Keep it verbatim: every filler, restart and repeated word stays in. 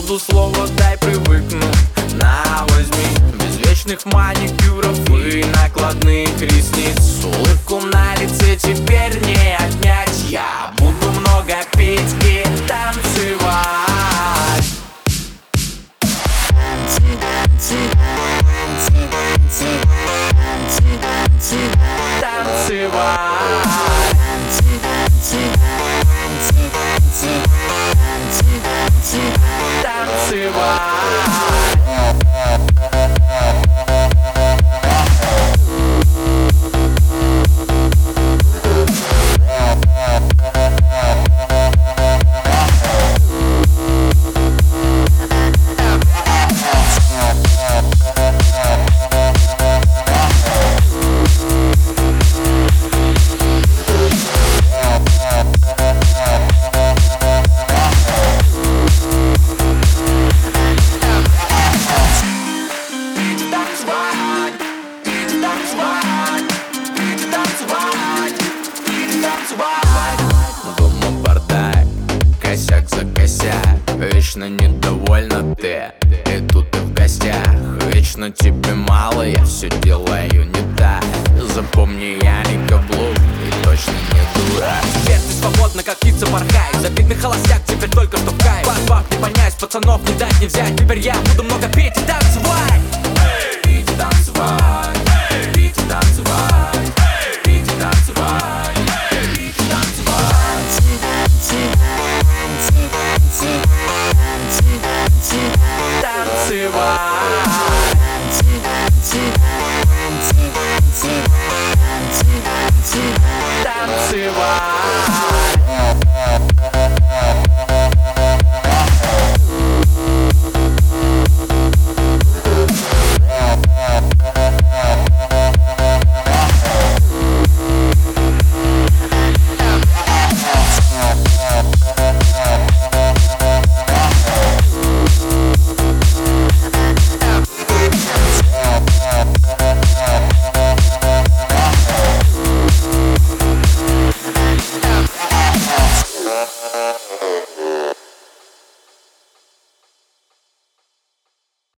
паузу, слово дай привыкну. На, возьми, без вечных маникюров и накладных ресниц. Улыбку на лице теперь не отнять. Я буду много петь и танцевать. Дома бардак, косяк за косяк. Вечно недовольна ты, и тут ты в гостях. Вечно тебе мало, я все делаю не так. Запомни, я не каблук и точно не дурак. Теперь ты свободна, как птица порхай. Завидный холостяк, теперь только что в кайф. Бак-бак, не понять, пацанов не дать не взять. Теперь я буду много петь и танцевать. Петь и танцевать.